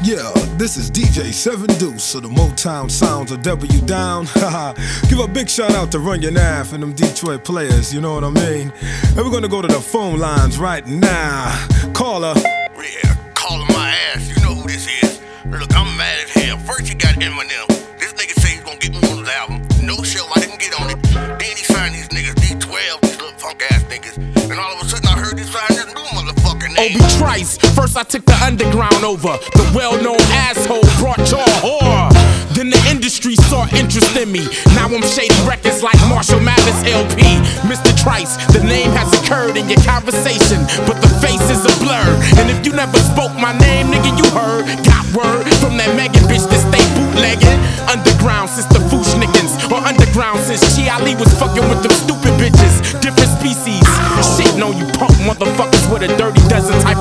Yeah, this is DJ 7 Deuce of the Motown Sounds of W Down. Give a big shout out to Run Your Naff and them Detroit players, you know what I mean? And we're gonna go to the phone lines right now. Caller. Yeah, calling my ass. You know who this is. Look, I'm mad as hell. First you got Eminem. This nigga say he's gonna get me on his album. No show, I didn't get on it. Then he signed these niggas, D12, these little funk ass niggas. And all of a sudden I heard he signed this new motherfucker name. Obi Trice, first I took the underground over. The well-known asshole brought y'all horror. Then the industry saw interest in me. Now I'm shading records like Marshall Mathers LP. Mr. Trice, the name has occurred in your conversation, but the face is a blur. And if you never spoke my name, nigga, you heard. Got word from that Megan bitch that stay bootlegging. Underground since the Fushnikins, or underground since Chi Ali was fucking with them stupid bitches. Different species, shitting on you punk motherfuckers with a dirty dozen type